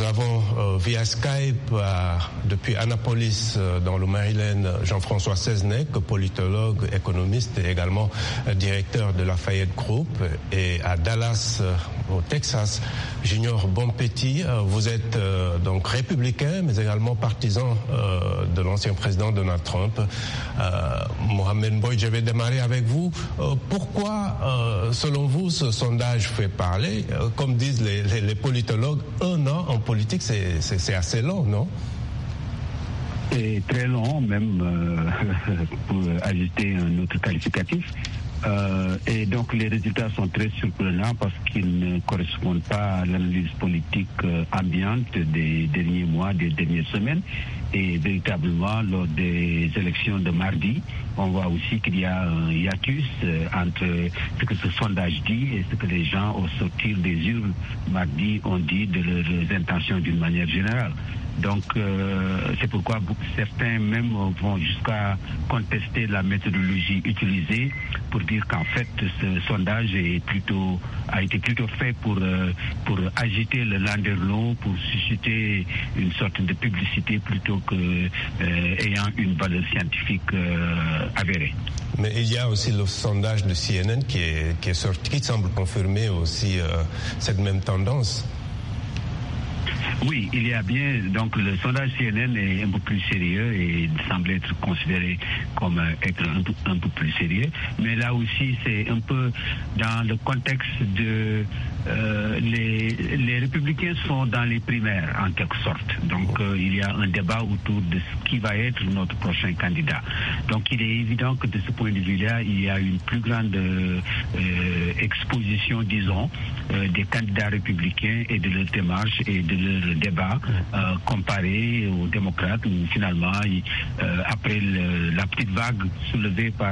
avons via Skype depuis Annapolis dans le Maryland Jean-François Seznec, politologue, économiste et également directeur de Lafayette Group, et à Dallas au Texas, Junior Bonpetit. Vous êtes donc républicain mais également partisan de l'ancien président Donald Trump. Mohamed Boyd, je vais démarrer avec vous. Pourquoi, selon vous, ce sondage fait parler? Comme disent les politologues, 1 an en politique, c'est assez long, non? C'est très long, même pour ajouter un autre qualificatif. Et donc les résultats sont très surprenants parce qu'ils ne correspondent pas à l'analyse politique ambiante des derniers mois, des dernières semaines. Et véritablement, lors des élections de mardi, on voit aussi qu'il y a un hiatus entre ce que ce sondage dit et ce que les gens, au sortir des urnes mardi, ont dit de leurs intentions d'une manière générale. Donc, c'est pourquoi certains même vont jusqu'à contester la méthodologie utilisée pour dire qu'en fait, ce sondage a été plutôt fait pour agiter le landerneau, pour susciter une sorte de publicité plutôt que ayant une valeur scientifique avérée. Mais il y a aussi le sondage de CNN qui est sorti, qui semble confirmer aussi cette même tendance. Oui, il y a bien, donc le sondage CNN est un peu plus sérieux et il semble être considéré comme être un peu plus sérieux. Mais là aussi, c'est un peu dans le contexte de... les républicains sont dans les primaires, en quelque sorte. Donc, il y a un débat autour de ce qui va être notre prochain candidat. Donc, il est évident que de ce point de vue-là, il y a une plus grande exposition, disons, des candidats républicains et de leur démarche et de leur débat comparé aux démocrates où finalement après la petite vague soulevée par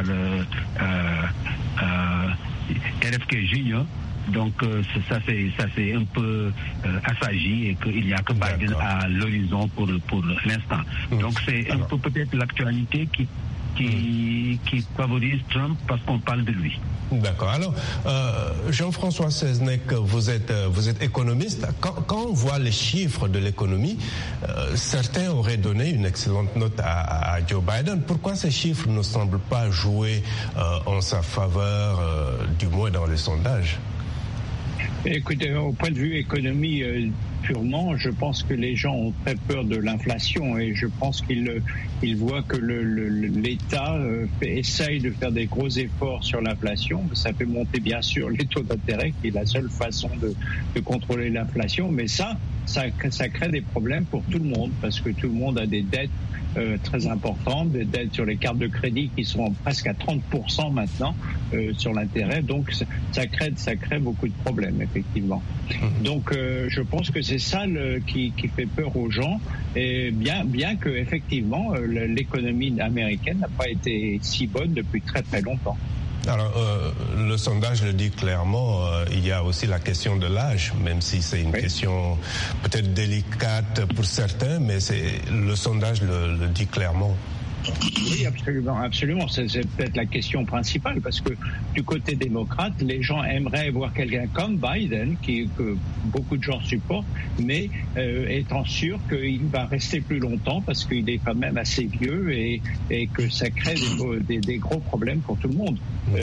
RFK Junior, donc ça c'est un peu assagi et qu'il n'y a que Biden à l'horizon pour l'instant. Donc c'est un peu peut-être l'actualité qui favorise Trump parce qu'on parle de lui. D'accord. Alors, Jean-François Seznec, vous êtes économiste. Quand on voit les chiffres de l'économie, certains auraient donné une excellente note à Joe Biden. Pourquoi ces chiffres ne semblent pas jouer en sa faveur, du moins dans les sondages? Écoutez, au point de vue économie purement, je pense que les gens ont très peur de l'inflation et je pense qu'ils voient que l'État essaye de faire des gros efforts sur l'inflation. Ça fait monter bien sûr les taux d'intérêt qui est la seule façon de contrôler l'inflation, mais ça crée des problèmes pour tout le monde parce que tout le monde a des dettes très importantes, des dettes sur les cartes de crédit qui sont presque à 30% maintenant sur l'intérêt, donc ça crée beaucoup de problèmes effectivement. Donc je pense que c'est ça qui fait peur aux gens, et bien que effectivement l'économie américaine n'a pas été si bonne depuis très très longtemps. Alors, le sondage le dit clairement, il y a aussi la question de l'âge, même si c'est une question peut-être délicate pour certains, mais le sondage le dit clairement. Oui, absolument. C'est peut-être la question principale, parce que du côté démocrate, les gens aimeraient voir quelqu'un comme Biden, que beaucoup de gens supportent, mais étant sûr qu'il va rester plus longtemps, parce qu'il est quand même assez vieux et que ça crée des gros problèmes pour tout le monde.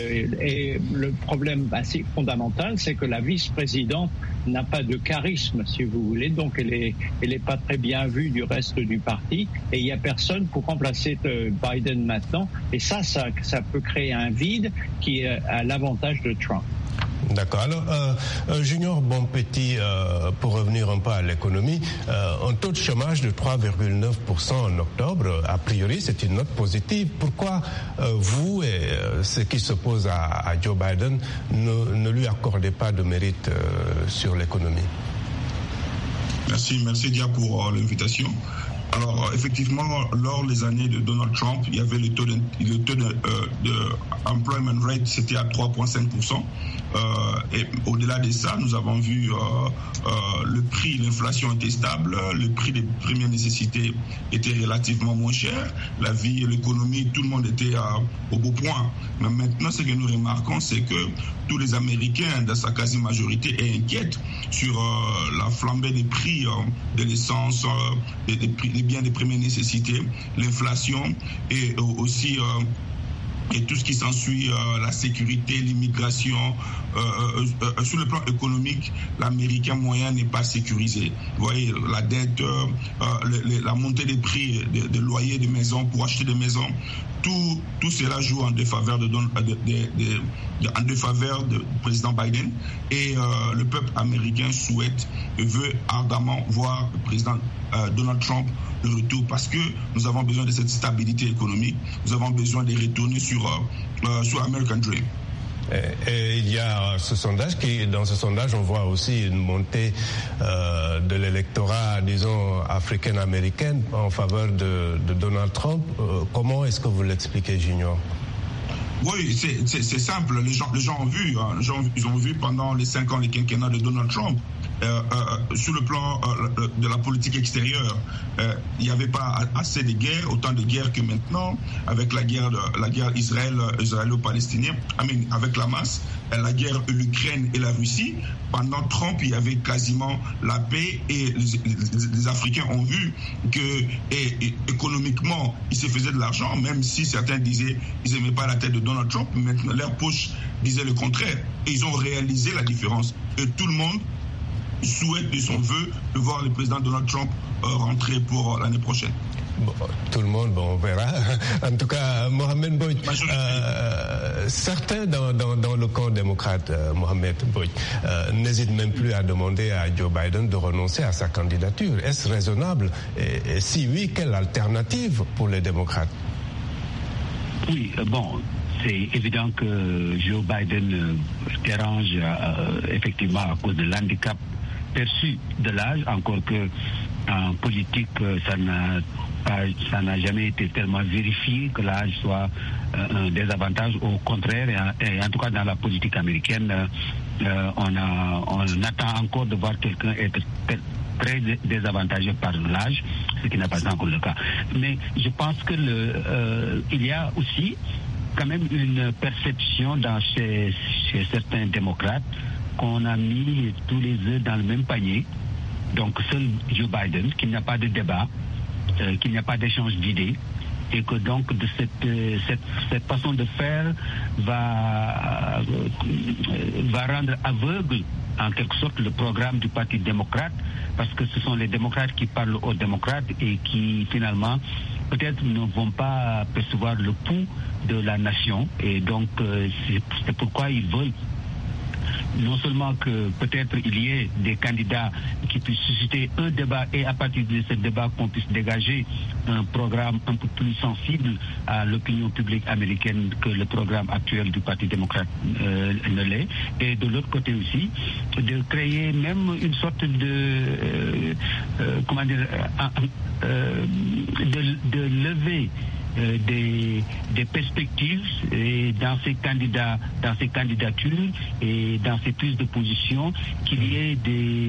Et le problème assez fondamental, c'est que la vice-présidente n'a pas de charisme, si vous voulez, donc elle est pas très bien vue du reste du parti, et il y a personne pour remplacer Biden maintenant, et ça peut créer un vide qui est à l'avantage de Trump. D'accord. Alors, Junior Bonpetit, pour revenir un peu à l'économie, un taux de chômage de 3,9% en octobre, a priori, c'est une note positive. Pourquoi vous et ceux qui s'opposent à Joe Biden ne lui accordez pas de mérite sur l'économie? Merci Dia pour l'invitation. Alors, effectivement, lors des années de Donald Trump, il y avait le taux de employment rate, c'était à 3,5%. Et au-delà de ça, nous avons vu le prix, l'inflation était stable, le prix des premières nécessités était relativement moins cher, la vie et l'économie, tout le monde était au beau point. Mais maintenant, ce que nous remarquons, c'est que tous les Américains, dans sa quasi-majorité, est inquiète sur la flambée des prix de l'essence, des biens de première nécessité, l'inflation et aussi et tout ce qui s'ensuit, la sécurité, l'immigration. Sur le plan économique, l'Américain moyen n'est pas sécurisé. Vous voyez, la dette, la montée des prix des loyers des maisons pour acheter des maisons, tout cela joue en défaveur en défaveur du président Biden. Et le peuple américain veut ardemment voir le président Donald Trump le retour, parce que nous avons besoin de cette stabilité économique, nous avons besoin de retourner sur American Dream. Et il y a ce sondage dans ce sondage, on voit aussi une montée de l'électorat, disons, africain-américain en faveur de Donald Trump. Comment est-ce que vous l'expliquez, Junior? Oui, c'est simple. Les gens ont vu. Ils ont vu pendant les 5 ans les quinquennats de Donald Trump. Sur le plan de la politique extérieure, il n'y avait pas assez de guerres, autant de guerres que maintenant, avec la guerre israélo-palestinienne, avec la masse, la guerre de l'Ukraine et la Russie. Pendant Trump, il y avait quasiment la paix, et les Africains ont vu que économiquement, ils se faisaient de l'argent, même si certains disaient qu'ils n'aimaient pas la tête de Donald Trump. Maintenant, leur poche disait le contraire, et ils ont réalisé la différence. Et tout le monde souhaite de son vœu de voir le président Donald Trump rentrer pour l'année prochaine. Bon, tout le monde, on verra. En tout cas, Mohamed Boy, certains dans le camp démocrate, Mohamed Boy, n'hésitent même plus à demander à Joe Biden de renoncer à sa candidature. Est-ce raisonnable? Et si oui, quelle alternative pour les démocrates? Oui, c'est évident que Joe Biden dérange effectivement à cause de l'handicap perçu de l'âge, encore que en politique, ça n'a jamais été tellement vérifié que l'âge soit un désavantage. Au contraire, et en tout cas dans la politique américaine, on attend encore de voir quelqu'un être très désavantagé par l'âge, ce qui n'est pas encore le cas. Mais je pense que il y a aussi quand même une perception chez certains démocrates qu'on a mis tous les œufs dans le même panier. Donc seul Joe Biden, qu'il n'y a pas de débat, qu'il n'y a pas d'échange d'idées, et que donc de cette façon de faire va rendre aveugle en quelque sorte le programme du Parti démocrate, parce que ce sont les démocrates qui parlent aux démocrates et qui finalement peut-être ne vont pas percevoir le pouls de la nation. Et donc c'est pourquoi ils veulent non seulement que peut-être il y ait des candidats qui puissent susciter un débat, et à partir de ce débat qu'on puisse dégager un programme un peu plus sensible à l'opinion publique américaine que le programme actuel du Parti démocrate ne l'est. Et de l'autre côté aussi, de créer même une sorte de de lever des perspectives dans ces candidatures et dans ces prises de position, qu'il y ait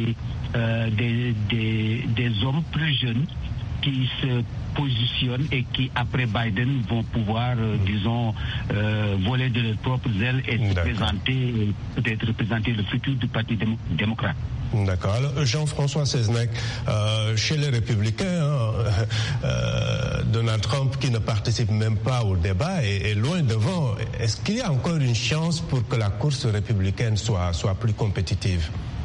des hommes plus jeunes qui se positionnent et qui, après Biden, vont pouvoir, voler de leurs propres ailes et peut-être représenter le futur du Parti démocrate. D'accord. Alors, Jean-François Seznec, chez les Républicains, Donald Trump, qui ne participe même pas au débat, est loin devant. Est-ce qu'il y a encore une chance pour que la course républicaine soit plus compétitive?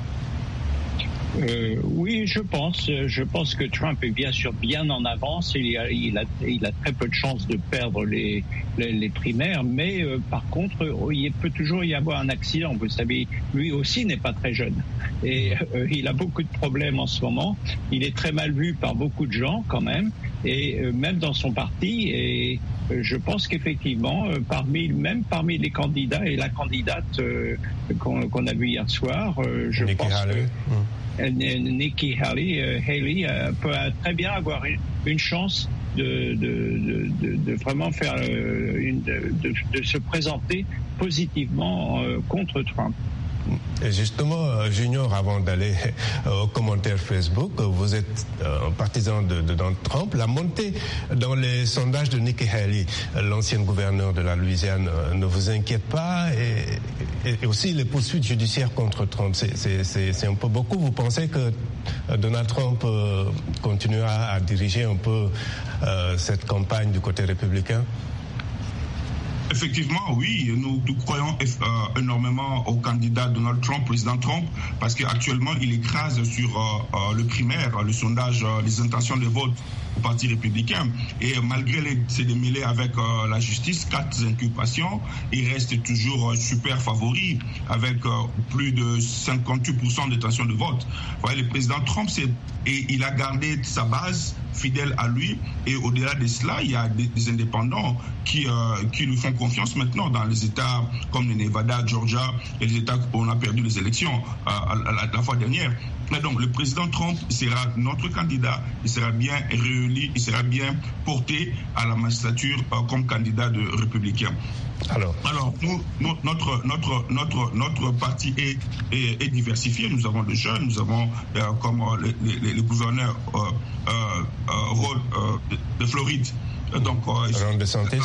Oui, je pense. Je pense que Trump est bien sûr bien en avance. Il a très peu de chances de perdre les primaires, mais par contre, il peut toujours y avoir un accident. Vous savez, lui aussi n'est pas très jeune et il a beaucoup de problèmes en ce moment. Il est très mal vu par beaucoup de gens quand même, et même dans son parti. Et je pense qu'effectivement, parmi les candidats et la candidate qu'on a vue hier soir, je pense que Nikki Haley peut très bien avoir une chance de vraiment faire de se présenter positivement contre Trump. Et justement, Junior, avant d'aller aux commentaires Facebook, vous êtes un partisan de Donald Trump. La montée dans les sondages de Nikki Haley, l'ancienne gouverneure de la Louisiane, ne vous inquiète pas, et aussi les poursuites judiciaires contre Trump, c'est un peu beaucoup. Vous pensez que Donald Trump continuera à diriger un peu cette campagne du côté républicain? Effectivement, oui, nous croyons énormément au candidat Donald Trump, président Trump, parce qu'actuellement, il écrase sur le primaire, le sondage, les intentions de vote au Parti républicain. Et malgré ses démêlés avec la justice, 4 inculpations, il reste toujours super favori avec plus de 58% d'intention de vote. Vous voyez, le président Trump, il a gardé sa base fidèle à lui, et au-delà de cela, il y a des indépendants qui lui font confiance maintenant dans les États comme le Nevada, Georgia et les États où on a perdu les élections la fois dernière. Mais donc le président Trump sera notre candidat, il sera bien réélu, il sera bien porté à la magistrature comme candidat de républicain. Alors notre parti est diversifié. Nous avons des jeunes, nous avons comme le gouverneur de Floride. Donc, Ron DeSantis.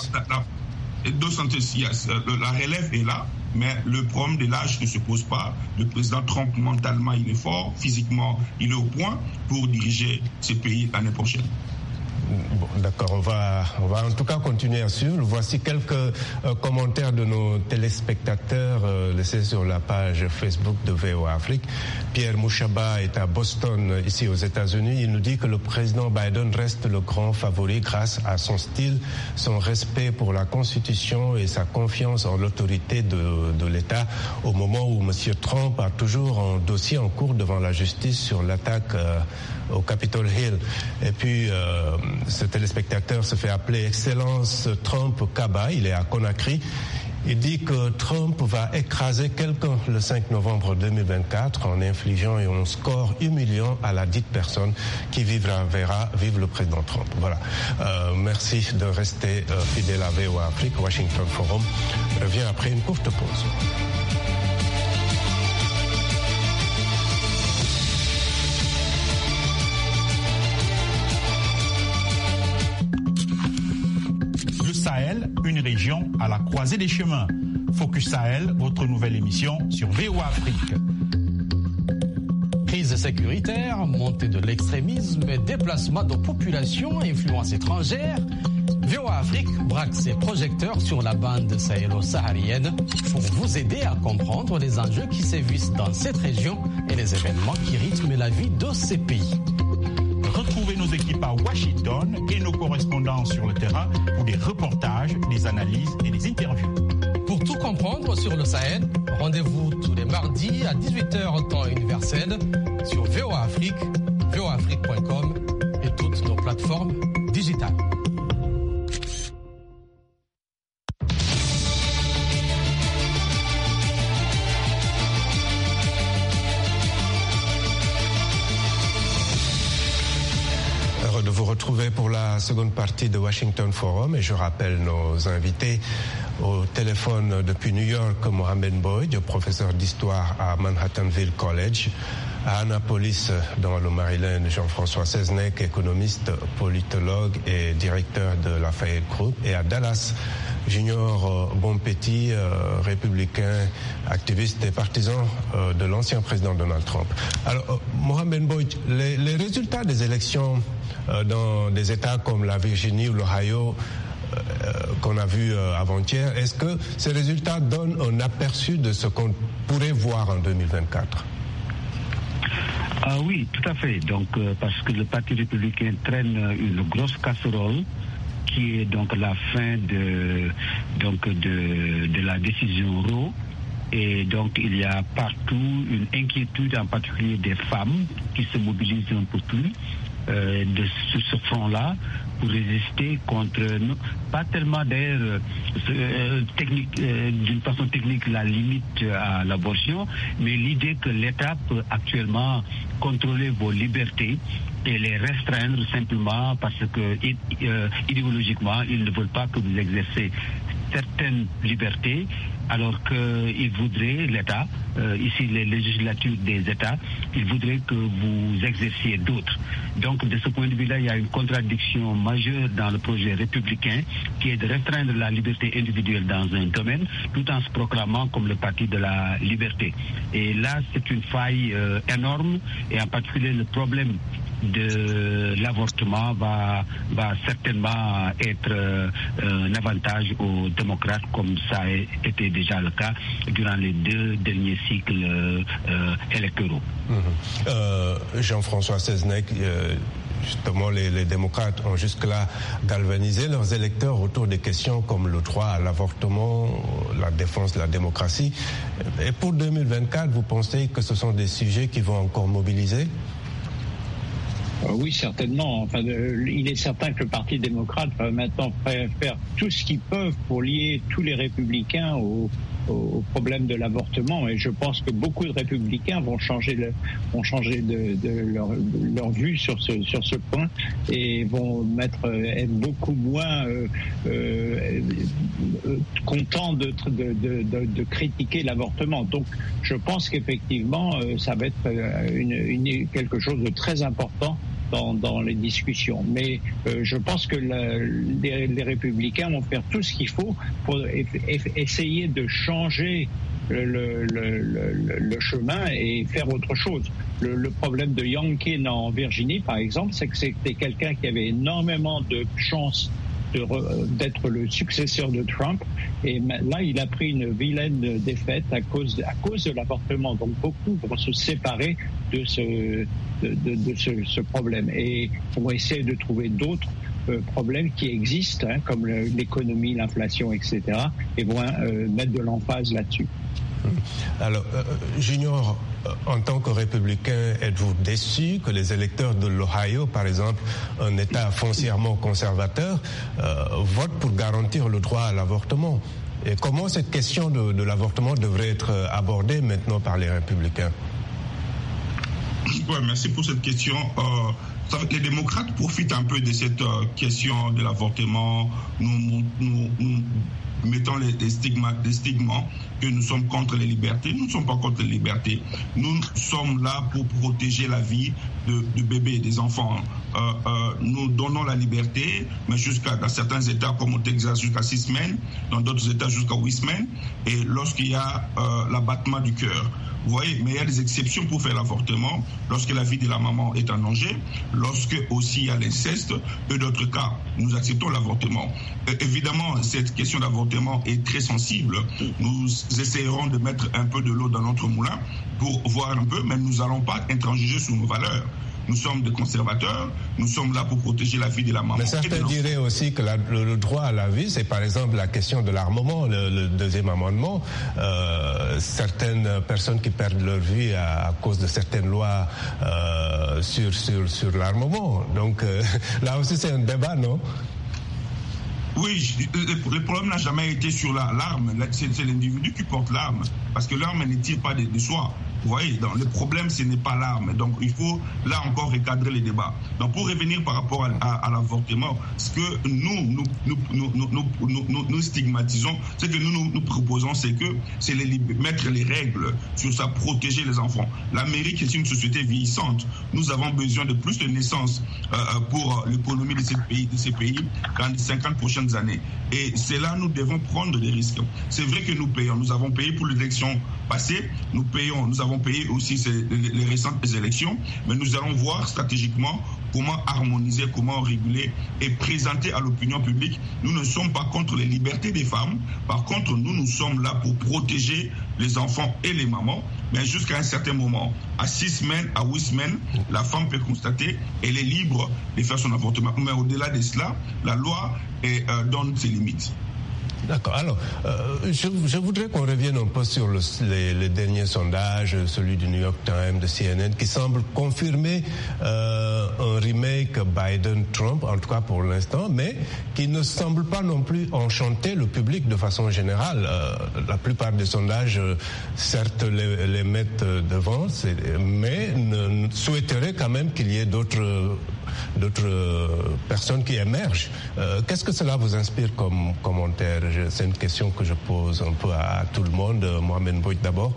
La relève est là, mais le problème de l'âge ne se pose pas. Le président Trump, mentalement, il est fort, physiquement, il est au point pour diriger ce pays l'année prochaine. Bon, d'accord, on va en tout cas continuer à suivre. Voici quelques commentaires de nos téléspectateurs laissés sur la page Facebook de VOA Afrique. Pierre Mouchaba est à Boston, ici aux États-Unis. Il nous dit que le président Biden reste le grand favori grâce à son style, son respect pour la Constitution et sa confiance en l'autorité de l'État, au moment où M. Trump a toujours un dossier en cours devant la justice sur l'attaque au Capitol Hill. Et puis, ce téléspectateur se fait appeler Excellence Trump Kaba, il est à Conakry. Il dit que Trump va écraser quelqu'un le 5 novembre 2024 en infligeant un score humiliant à la dite personne qui verra vivre le président Trump. Voilà. Merci de rester fidèle à VOA Afrique. Washington Forum revient après une courte pause. Une région à la croisée des chemins. Focus Sahel, votre nouvelle émission sur VOA Afrique. Crise sécuritaire, montée de l'extrémisme et déplacement de populations à influence étrangère, VOA Afrique braque ses projecteurs sur la bande sahélo-saharienne pour vous aider à comprendre les enjeux qui sévissent dans cette région et les événements qui rythment la vie de ces pays. Retrouvez nos équipes à Washington et nos correspondants sur le terrain pour des reportages, des analyses et des interviews. Pour tout comprendre sur le Sahel, rendez-vous tous les mardis à 18h temps universel sur VOA Afrique, voaafrique.com et toutes nos plateformes digitales. De vous retrouver pour la seconde partie de Washington Forum, et je rappelle nos invités au téléphone depuis New York, Mohamed Boyd, professeur d'histoire à Manhattanville College, à Annapolis dans le Maryland, Jean-François Seznec, économiste, politologue et directeur de Lafayette Group, et à Dallas, Junior Bonpetit, républicain, activiste et partisan de l'ancien président Donald Trump. Alors, Mohamed Boyd, les résultats des élections dans des États comme la Virginie ou l'Ohio qu'on a vu avant-hier, est-ce que ces résultats donnent un aperçu de ce qu'on pourrait voir en 2024? Oui, tout à fait. Donc, parce que le Parti républicain traîne une grosse casserole qui est donc la fin de la décision Roe. Et donc, il y a partout une inquiétude, en particulier des femmes, qui se mobilisent un peu plus. de ce front-là pour résister contre, pas tellement d'ailleurs d'une façon technique la limite à l'abortion, mais l'idée que l'État peut actuellement contrôler vos libertés et les restreindre simplement parce que idéologiquement ils ne veulent pas que vous exercez certaines libertés, alors qu'ils voudraient, l'État, ici les législatures des États, ils voudraient que vous exerciez d'autres. Donc de ce point de vue-là, il y a une contradiction majeure dans le projet républicain qui est de restreindre la liberté individuelle dans un domaine tout en se proclamant comme le parti de la liberté. Et là, c'est une faille énorme, et en particulier le problème de l'avortement va certainement être un avantage aux démocrates, comme ça a été déjà le cas durant les 2 derniers cycles électoraux. Jean-François Seznec, justement les démocrates ont jusque-là galvanisé leurs électeurs autour des questions comme le droit à l'avortement, la défense de la démocratie. Et pour 2024, vous pensez que ce sont des sujets qui vont encore mobiliser ? Oui, certainement. Enfin, il est certain que le Parti démocrate va maintenant faire tout ce qu'ils peuvent pour lier tous les républicains au problème de l'avortement, et je pense que beaucoup de républicains vont changer leur vue sur ce point et vont être beaucoup moins contents de critiquer l'avortement. Donc je pense qu'effectivement ça va être quelque chose de très important dans les discussions. Mais je pense que les républicains vont faire tout ce qu'il faut pour essayer de changer le chemin et faire autre chose. Le problème de Youngkin en Virginie, par exemple, c'est que c'était quelqu'un qui avait énormément de chances d'être le successeur de Trump, et là il a pris une vilaine défaite à cause de l'avortement. Donc beaucoup vont se séparer de ce problème et vont essayer de trouver d'autres problèmes qui existent, comme l'économie, l'inflation, etc., et vont mettre de l'emphase là-dessus. Alors, Junior, en tant que républicain, êtes-vous déçu que les électeurs de l'Ohio, par exemple, un État foncièrement conservateur, votent pour garantir le droit à l'avortement? Et comment cette question de l'avortement devrait être abordée maintenant par les républicains? Ouais, merci pour cette question. Les démocrates profitent un peu de cette question de l'avortement. Nous mettons des stigmas que nous sommes contre les libertés. Nous ne sommes pas contre les libertés. Nous sommes là pour protéger la vie de bébés, des enfants. Nous donnons la liberté, mais dans certains États comme au Texas jusqu'à 6 semaines, dans d'autres États jusqu'à 8 semaines, et lorsqu'il y a l'abattement du cœur. Vous voyez, mais il y a des exceptions pour faire l'avortement, lorsque la vie de la maman est en danger, lorsque aussi il y a l'inceste, et d'autres cas, nous acceptons l'avortement. Évidemment, cette question d'avortement est très sensible. Nous essayerons de mettre un peu de l'eau dans notre moulin pour voir un peu, mais nous n'allons pas intransiger sur nos valeurs. Nous sommes des conservateurs, nous sommes là pour protéger la vie de la maman. Mais certains diraient aussi que le droit à la vie, c'est par exemple la question de l'armement, le deuxième amendement. Certaines personnes qui perdent leur vie à cause de certaines lois sur l'armement. Donc là aussi c'est un débat, non? Oui, le problème n'a jamais été sur l'arme. C'est l'individu qui porte l'arme. Parce que l'arme ne tire pas de soi. Vous voyez, donc le problème, ce n'est pas l'arme. Donc, il faut, là encore, recadrer les débats. Donc, pour revenir par rapport à l'avortement, ce que nous stigmatisons, ce que nous proposons, c'est mettre les règles sur ça, protéger les enfants. L'Amérique est une société vieillissante. Nous avons besoin de plus de naissances pour l'économie de ces pays dans les 50 prochaines années. Et c'est là nous devons prendre des risques. C'est vrai que nous payons. Nous avons payé pour l'élection passée. Nous avons payé aussi les récentes élections. Mais nous allons voir stratégiquement comment harmoniser, comment réguler et présenter à l'opinion publique. Nous ne sommes pas contre les libertés des femmes. Par contre, nous sommes là pour protéger les enfants et les mamans. Mais jusqu'à un certain moment, à 6 semaines, à 8 semaines, la femme peut constater qu'elle est libre de faire son avortement. Mais au-delà de cela, la loi donne ses limites. D'accord. Alors, je voudrais qu'on revienne un peu sur les derniers sondages, celui du New York Times, de CNN, qui semble confirmer un remake Biden-Trump, en tout cas pour l'instant, mais qui ne semble pas non plus enchanter le public de façon générale. La plupart des sondages, certes, les mettent devant, mais souhaiteraient quand même qu'il y ait d'autres personnes qui émergent. Qu'est-ce que cela vous inspire comme commentaire? C'est une question que je pose un peu à tout le monde. Mohamed Mbouit d'abord.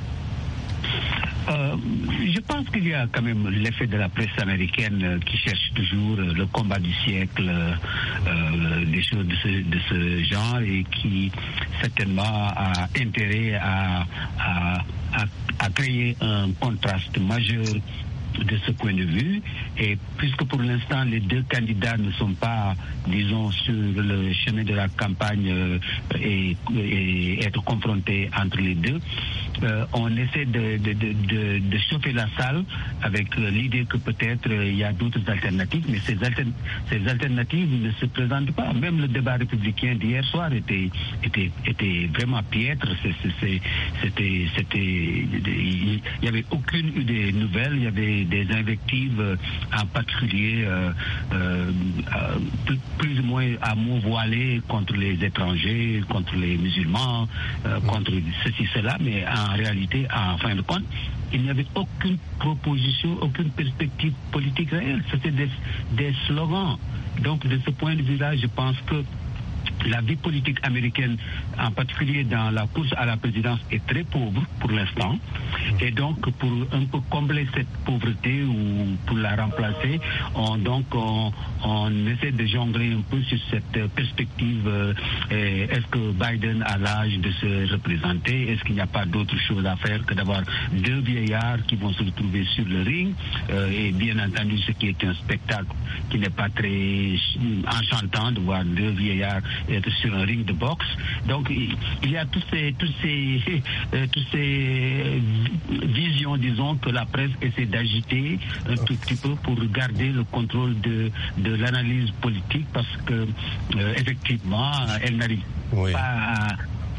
Je pense qu'il y a quand même l'effet de la presse américaine qui cherche toujours le combat du siècle, des choses de ce genre, et qui certainement a intérêt à créer un contraste majeur de ce point de vue. Et puisque pour l'instant les deux candidats ne sont pas, disons, sur le chemin de la campagne et être confrontés entre les deux, on essaie de chauffer la salle avec l'idée que peut-être il y a d'autres alternatives, mais ces alternatives ne se présentent pas. Même le débat républicain d'hier soir était vraiment piètre. Il n'y avait aucune idée nouvelle. Il y avait des invectives, en particulier plus ou moins à mots voilés contre les étrangers, contre les musulmans, contre ceci, cela, mais en réalité, en fin de compte, il n'y avait aucune proposition, aucune perspective politique réelle. C'était des slogans. Donc, de ce point de vue-là, je pense que la vie politique américaine, en particulier dans la course à la présidence, est très pauvre pour l'instant. Et donc, pour un peu combler cette pauvreté ou pour la remplacer, on essaie de jongler un peu sur cette perspective. Est-ce que Biden a l'âge de se représenter? Est-ce qu'il n'y a pas d'autre chose à faire que d'avoir deux vieillards qui vont se retrouver sur le ring? Et bien entendu, ce qui est un spectacle qui n'est pas très enchantant de voir deux vieillards être sur un ring de boxe. Donc il y a toutes ces visions, disons, que la presse essaie d'agiter un tout petit peu pour garder le contrôle de l'analyse politique, parce que effectivement elle n'arrive pas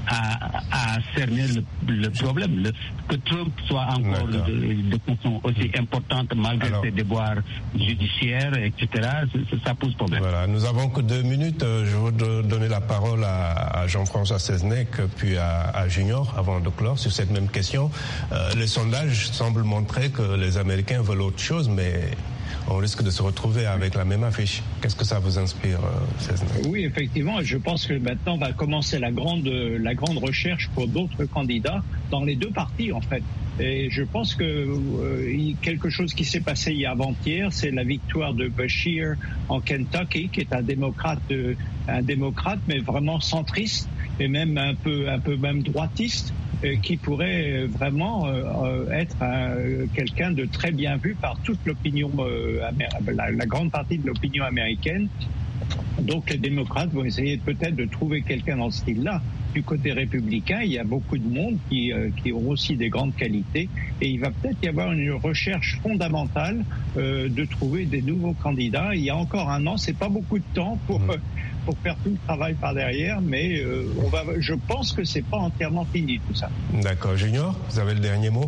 à cerner le problème. Que Trump soit encore de façon aussi importante malgré ses déboires judiciaires, etc., ça pose problème. Voilà, nous avons que 2 minutes. Je veux donner la parole à Jean-François Seznec puis à Junior avant de clore sur cette même question. Les sondages semblent montrer que les Américains veulent autre chose, mais on risque de se retrouver avec la même affiche. Qu'est-ce que ça vous inspire, Seznec? Oui, effectivement, je pense que maintenant va commencer la grande recherche pour d'autres candidats dans les deux partis, en fait. Et je pense que quelque chose qui s'est passé avant-hier, c'est la victoire de Beshear en Kentucky, qui est un démocrate, mais vraiment centriste et même un peu même droitiste, qui pourrait vraiment être quelqu'un de très bien vu par toute l'opinion, la grande partie de l'opinion américaine. Donc les démocrates vont essayer peut-être de trouver quelqu'un dans ce style-là. Du côté républicain, il y a beaucoup de monde qui ont aussi des grandes qualités, et il va peut-être y avoir une recherche fondamentale de trouver des nouveaux candidats. Il y a encore un an, c'est pas beaucoup de temps pour faire tout le travail par derrière, mais je pense que c'est pas entièrement fini tout ça. D'accord. Junior, vous avez le dernier mot?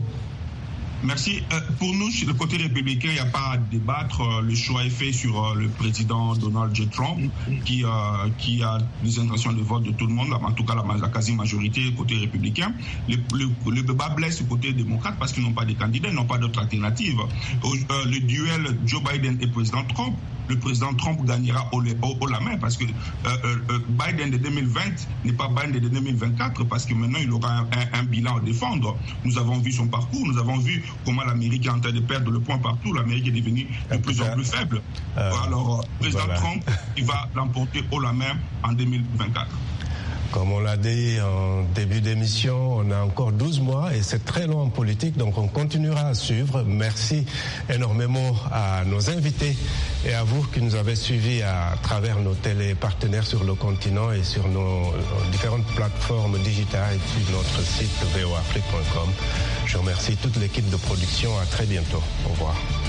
Merci. Pour nous, sur le côté républicain, il n'y a pas à débattre. Le choix est fait sur le président Donald J. Trump, qui a les intentions de vote de tout le monde, en tout cas la quasi-majorité côté républicain. Le débat blesse du côté démocrate parce qu'ils n'ont pas de candidats, ils n'ont pas d'autre alternative. Le duel Joe Biden et président Trump, le président Trump gagnera haut la main, parce que Biden de 2020 n'est pas Biden de 2024, parce que maintenant il aura un bilan à défendre. Nous avons vu son parcours, nous avons vu comment l'Amérique est en train de perdre le point partout. L'Amérique est devenue de plus en plus faible. Alors, président Trump, il va l'emporter haut la main en 2024. Comme on l'a dit en début d'émission, on a encore 12 mois et c'est très long en politique, donc on continuera à suivre. Merci énormément à nos invités et à vous qui nous avez suivis à travers nos télépartenaires sur le continent et sur nos différentes plateformes digitales et sur notre site voafrique.com. Je remercie toute l'équipe de production. À très bientôt. Au revoir.